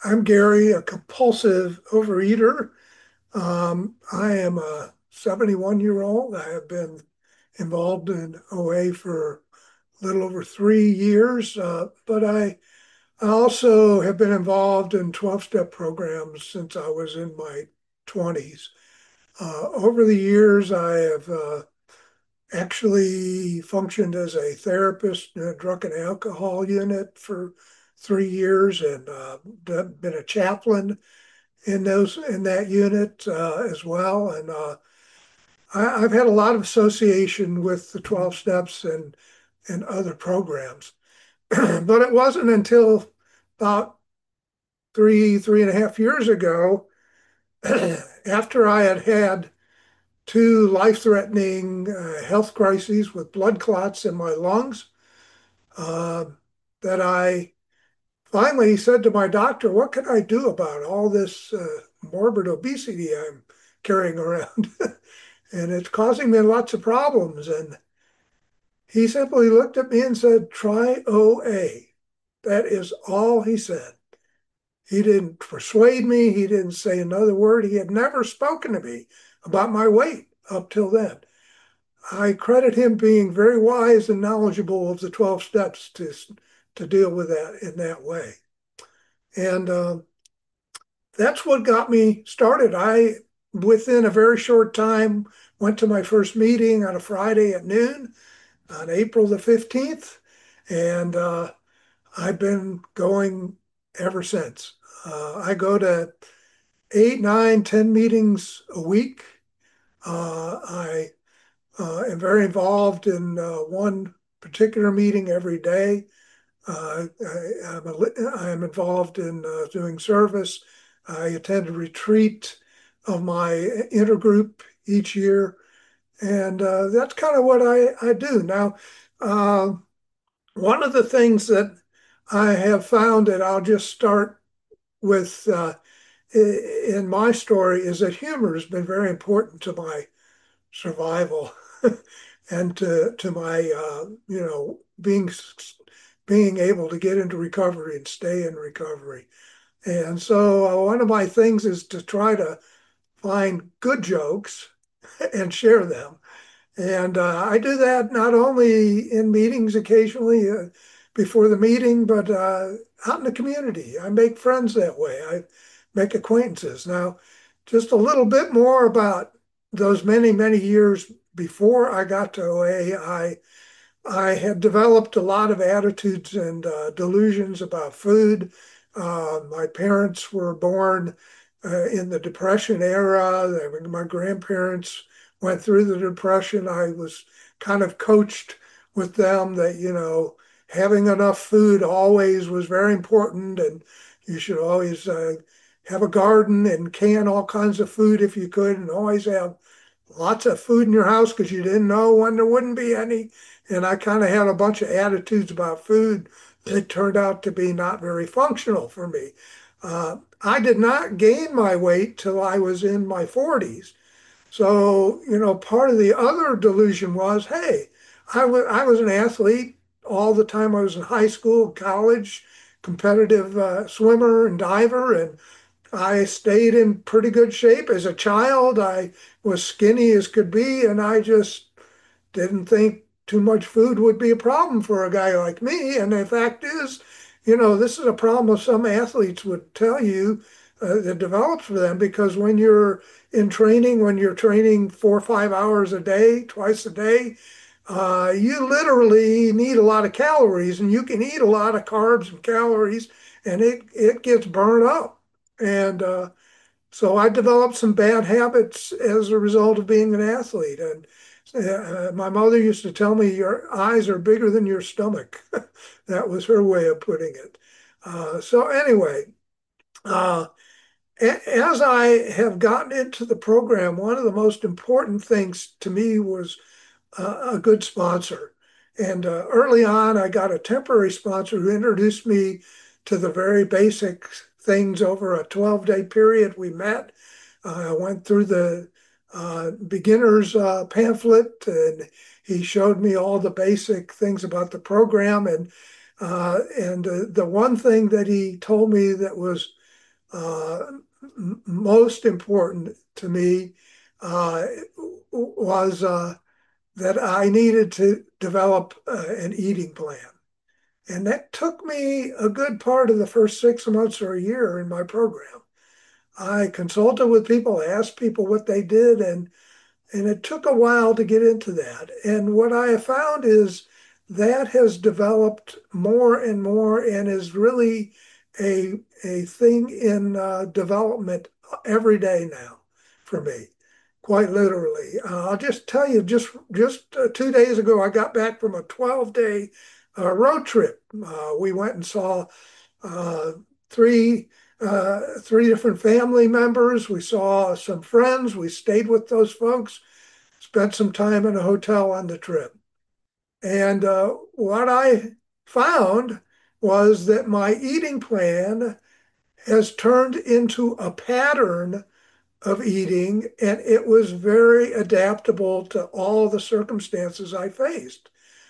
I'm Gary, a compulsive overeater. I am a 71-year-old. I have been involved in OA for a little over 3 years, but I also have been involved in 12-step programs since I was in my 20s. Over the years, I have actually functioned as a therapist in a drug and alcohol unit for 3 years and been a chaplain in that unit as well. And I've had a lot of association with the 12 steps and other programs. But it wasn't until about three and a half years ago, after I had had two life-threatening health crises with blood clots in my lungs, uh, that I finally said to my doctor, what can I do about all this morbid obesity I'm carrying around? And it's causing me lots of problems. And he simply looked at me and said, try OA. That is all he said. He didn't persuade me. He didn't say another word. He had never spoken to me about my weight up till then. I credit him being very wise and knowledgeable of the 12 steps to deal with that in that way. And that's what got me started. Within a very short time, went to my first meeting on a Friday at noon on April the 15th, and I've been going ever since. I go to 8, 9, 10 meetings a week. I am very involved in one particular meeting every day. I'm involved in doing service. I attend a retreat of my intergroup each year, and that's kind of what I do. Now, uh, one of the things that I have found that I'll just start with in my story is that humor has been very important to my survival and to my being able to get into recovery and stay in recovery. And so one of my things is to try to find good jokes and share them. And I do that not only in meetings occasionally before the meeting, but out in the community. I make friends that way. I make acquaintances. Now, just a little bit more about those many, many years before I got to OA. I had developed a lot of attitudes and delusions about food. My parents were born in the Depression era. My grandparents went through the Depression. I was kind of coached with them that, having enough food always was very important, and you should always have a garden and can all kinds of food if you could, and always have lots of food in your house because you didn't know when there wouldn't be any. And I kind of had a bunch of attitudes about food that turned out to be not very functional for me. I did not gain my weight till I was in my 40s. So, part of the other delusion was, hey, I was an athlete all the time I was in high school, college, competitive swimmer and diver, and I stayed in pretty good shape as a child. I was skinny as could be, and I just didn't think too much food would be a problem for a guy like me. And the fact is, this is a problem some athletes would tell you that develops for them because when you're training 4 or 5 hours a day, twice a day, you literally need a lot of calories and you can eat a lot of carbs and calories and it gets burned up. And so I developed some bad habits as a result of being an athlete. And my mother used to tell me, your eyes are bigger than your stomach. That was her way of putting it. So anyway, uh, as I have gotten into the program, one of the most important things to me was a good sponsor. And early on, I got a temporary sponsor who introduced me to the very basic things over a 12-day period. We met. I went through the beginner's pamphlet, and he showed me all the basic things about the program. And the one thing that he told me that was Uh, Most important to me uh, was that I needed to develop an eating plan. And that took me a good part of the first 6 months or a year in my program. I consulted with people, asked people what they did, and it took a while to get into that. And what I have found is that has developed more and more and is really a thing in development every day now for me, quite literally. I'll just tell you, just 2 days ago, I got back from a 12-day road trip. We went and saw uh, three three different family members. We saw some friends. We stayed with those folks, spent some time in a hotel on the trip. And what I found was that my eating plan has turned into a pattern of eating, and it was very adaptable to all the circumstances I faced.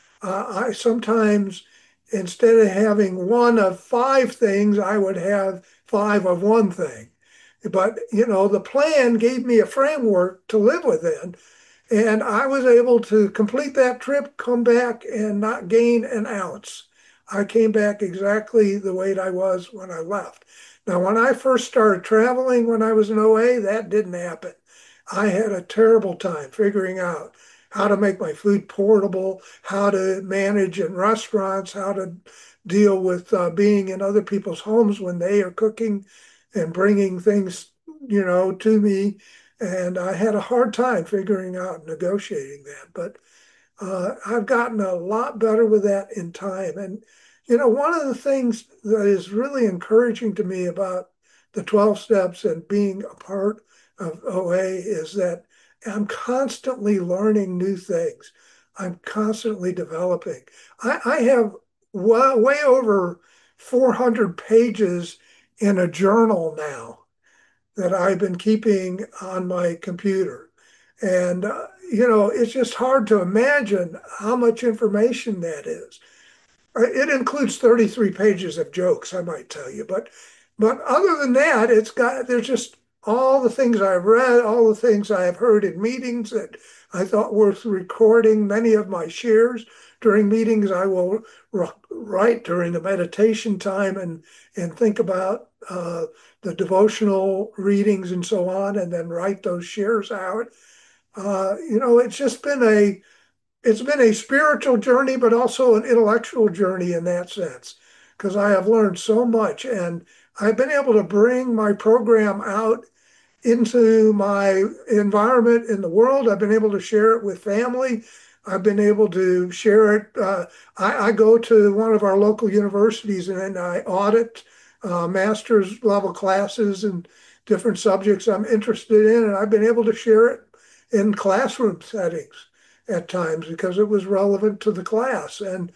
I sometimes, instead of having one of five things, I would have five of one thing. But, the plan gave me a framework to live within. And I was able to complete that trip, come back, and not gain an ounce. I came back exactly the weight I was when I left. Now, when I first started traveling when I was in OA, that didn't happen. I had a terrible time figuring out how to make my food portable, how to manage in restaurants, how to deal with being in other people's homes when they are cooking and bringing things, to me. And I had a hard time figuring out negotiating that. But I've gotten a lot better with that in time. And, one of the things that is really encouraging to me about the 12 steps and being a part of OA is that I'm constantly learning new things. I'm constantly developing. I have way over 400 pages in a journal now that I've been keeping on my computer. And, it's just hard to imagine how much information that is. It includes 33 pages of jokes, I might tell you. But other than that, there's just all the things I've read, all the things I have heard in meetings that I thought worth recording. Many of my shares during meetings I will write during the meditation time and think about the devotional readings and so on, and then write those shares out. It's just been a spiritual journey, but also an intellectual journey in that sense, because I have learned so much and I've been able to bring my program out into my environment in the world. I've been able to share it with family. I've been able to share it. I go to one of our local universities and I audit master's level classes and different subjects I'm interested in. And I've been able to share it in classroom settings at times because it was relevant to the class. And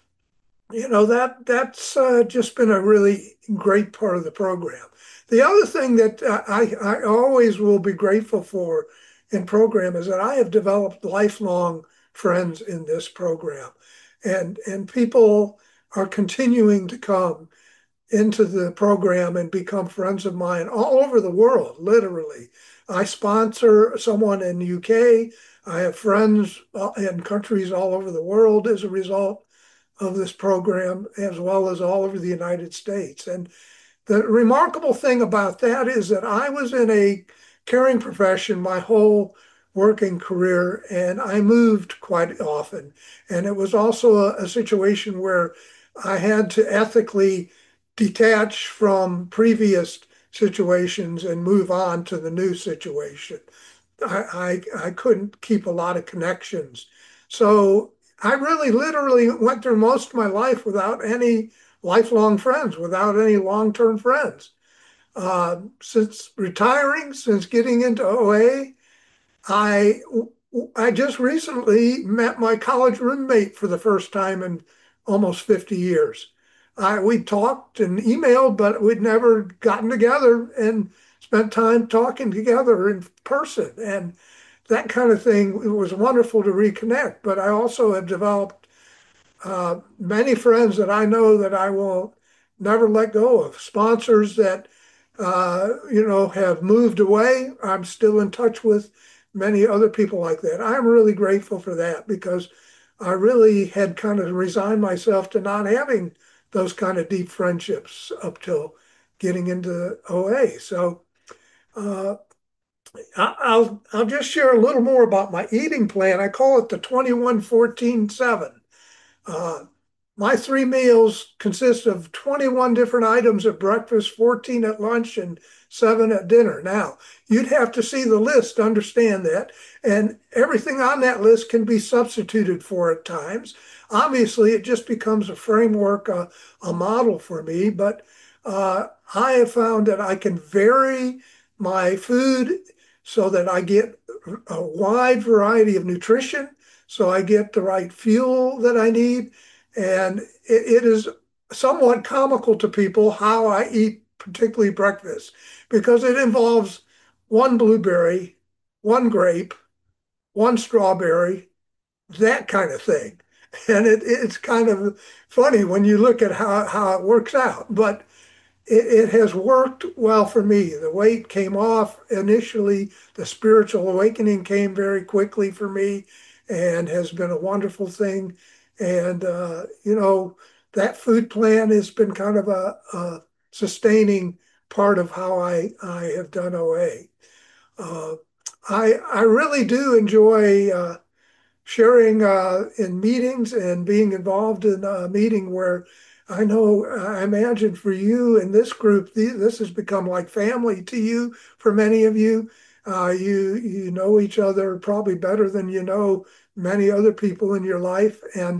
that's just been a really great part of the program. The other thing that I always will be grateful for in program is that I have developed lifelong friends in this program, and people are continuing to come into the program and become friends of mine all over the world, literally. I sponsor someone in the UK. I have friends in countries all over the world as a result of this program, as well as all over the United States. And the remarkable thing about that is that I was in a caring profession my whole working career, and I moved quite often. And it was also a situation where I had to ethically detach from previous situations and move on to the new situation. I couldn't keep a lot of connections. So I really literally went through most of my life without any lifelong friends, without any long-term friends. Since retiring, since getting into OA, I I just recently met my college roommate for the first time in almost 50 years. We talked and emailed, but we'd never gotten together and spent time talking together in person. And that kind of thing, it was wonderful to reconnect. But I also have developed many friends that I know that I will never let go of, sponsors that have moved away. I'm still in touch with many other people like that. I'm really grateful for that because I really had kind of resigned myself to not having those kind of deep friendships up till getting into OA. So uh, I'll just share a little more about my eating plan. I call it the 21-14-7. Uh, my three meals consist of 21 different items at breakfast, 14 at lunch, and seven at dinner. Now, you'd have to see the list to understand that, and everything on that list can be substituted for at times. Obviously, it just becomes a framework, a model for me, but I have found that I can vary my food so that I get a wide variety of nutrition, so I get the right fuel that I need. And it is somewhat comical to people how I eat, particularly breakfast, because it involves one blueberry, one grape, one strawberry, that kind of thing. And it's kind of funny when you look at how it works out. But it has worked well for me. The weight came off initially. The spiritual awakening came very quickly for me and has been a wonderful thing. And, that food plan has been kind of a sustaining part of how I have done OA. Uh, I really do enjoy sharing in meetings and being involved in a meeting where I know, I imagine for you in this group, this has become like family to you. For many of you, you know each other probably better than you know many other people in your life, and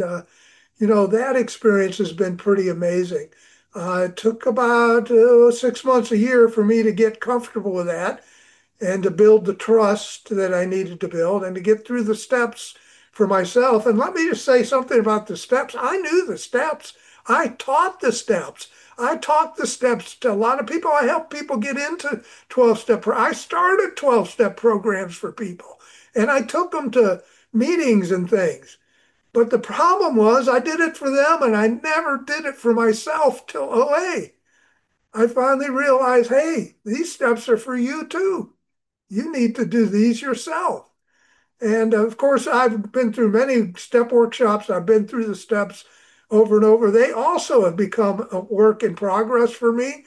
that experience has been pretty amazing. It took about 6 months, a year for me to get comfortable with that and to build the trust that I needed to build and to get through the steps for myself. And let me just say something about the steps. I knew the steps. I taught the steps. I taught the steps to a lot of people. I helped people get into 12-step. I started 12-step programs for people and I took them to meetings and things. But the problem was I did it for them and I never did it for myself till OA. I finally realized, hey, these steps are for you too. You need to do these yourself. And of course, I've been through many step workshops. I've been through the steps over and over. They also have become a work in progress for me.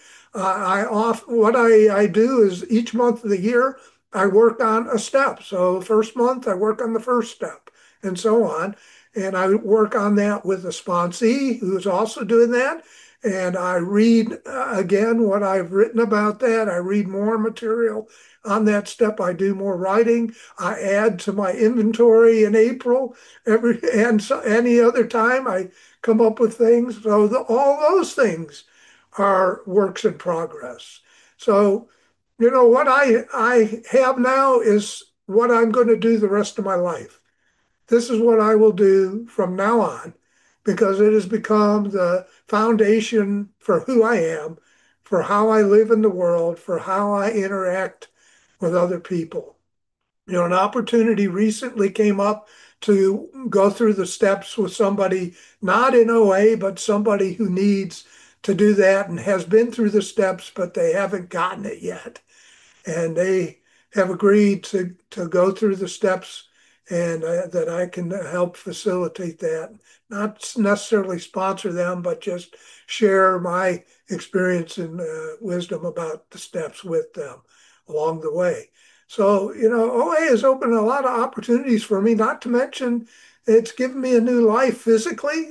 What I do is each month of the year, I work on a step. So first month, I work on the first step and so on. And I work on that with a sponsee who's also doing that. And I read again what I've written about that. I read more material on that step. I do more writing. I add to my inventory in April and so any other time I come up with things. So all those things are works in progress. So, what I have now is what I'm going to do the rest of my life. This is what I will do from now on because it has become the foundation for who I am, for how I live in the world, for how I interact with other people. An opportunity recently came up to go through the steps with somebody not in OA, but somebody who needs to do that and has been through the steps, but they haven't gotten it yet. And they have agreed to go through the steps and that I can help facilitate that. Not necessarily sponsor them, but just share my experience and wisdom about the steps with them along the way. So, OA has opened a lot of opportunities for me, not to mention it's given me a new life physically.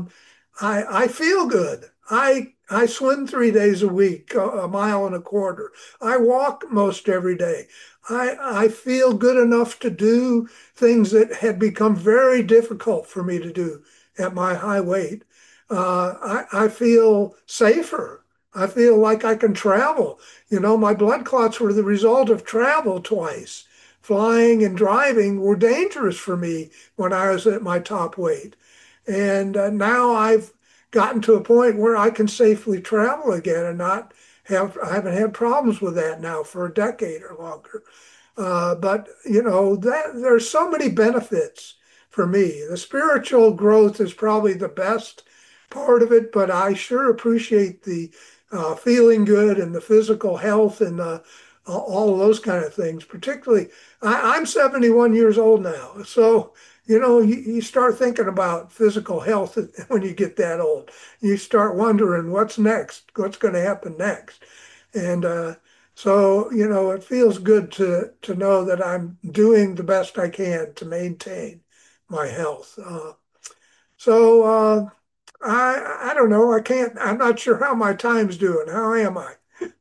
I feel good. I swim 3 days a week, a mile and a quarter. I walk most every day. I feel good enough to do things that had become very difficult for me to do at my high weight. I feel safer. I feel like I can travel. My blood clots were the result of travel twice. Flying and driving were dangerous for me when I was at my top weight. And now I've gotten to a point where I can safely travel again and not I haven't had problems with that now for a decade or longer. But that there's so many benefits for me. The spiritual growth is probably the best part of it, but I sure appreciate the feeling good and the physical health and all of those kind of things. Particularly, I'm 71 years old now, so you start thinking about physical health when you get that old. You start wondering what's next, what's going to happen next, and so it feels good to know that I'm doing the best I can to maintain my health. So I don't know. I can't. I'm not sure how my time's doing. How am I?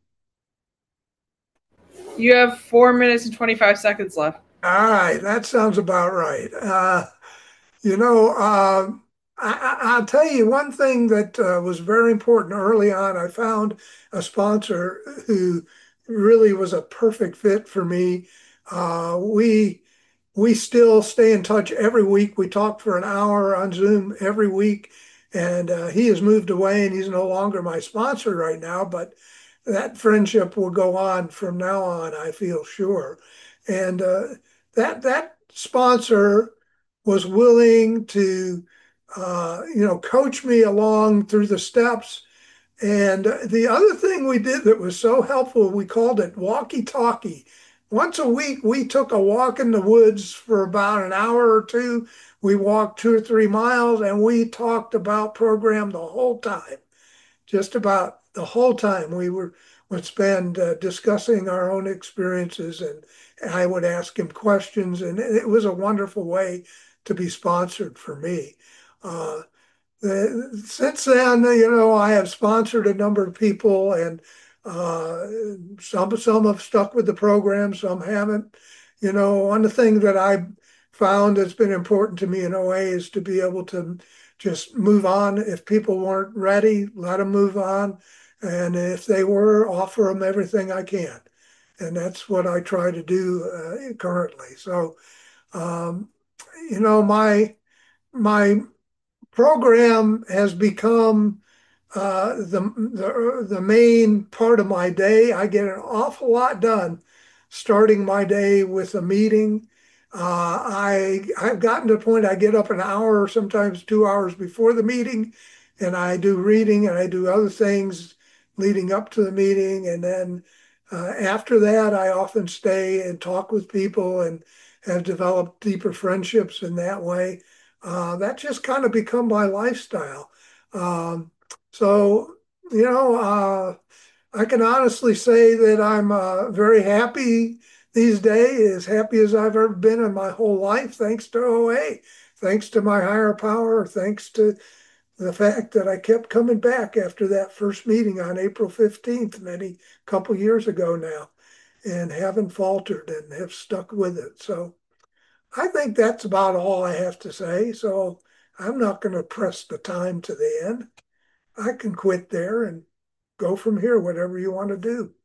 You have 4 minutes and 25 seconds left. All right, that sounds about right. You know, I'll tell you one thing that was very important early on. I found a sponsor who really was a perfect fit for me. We still stay in touch every week. We talk for an hour on Zoom every week, and he has moved away and he's no longer my sponsor right now. But that friendship will go on from now on, I feel sure. And that sponsor was willing to, coach me along through the steps. And the other thing we did that was so helpful, we called it walkie-talkie. Once a week, we took a walk in the woods for about an hour or two. We walked 2 or 3 miles and we talked about program the whole time. Just about the whole time would spend discussing our own experiences, and I would ask him questions, and it was a wonderful way to be sponsored for me. Uh, since then, I have sponsored a number of people, and uh, some have stuck with the program, some haven't. One thing that I found that's been important to me in OA is to be able to just move on. If people weren't ready, let them move on, and if they were, offer them everything I can, and that's what I try to do currently. So, um, my program has become the main part of my day. I get an awful lot done starting my day with a meeting. I've gotten to the point I get up an hour or sometimes 2 hours before the meeting, and I do reading and I do other things leading up to the meeting, and then after that, I often stay and talk with people and have developed deeper friendships in that way. That just kind of become my lifestyle. Um, so, I can honestly say that I'm very happy these days, as happy as I've ever been in my whole life, thanks to OA, thanks to my higher power, thanks to the fact that I kept coming back after that first meeting on April 15th, many couple years ago now, and haven't faltered and have stuck with it. So I think that's about all I have to say. So I'm not going to press the time to the end. I can quit there and go from here, whatever you want to do.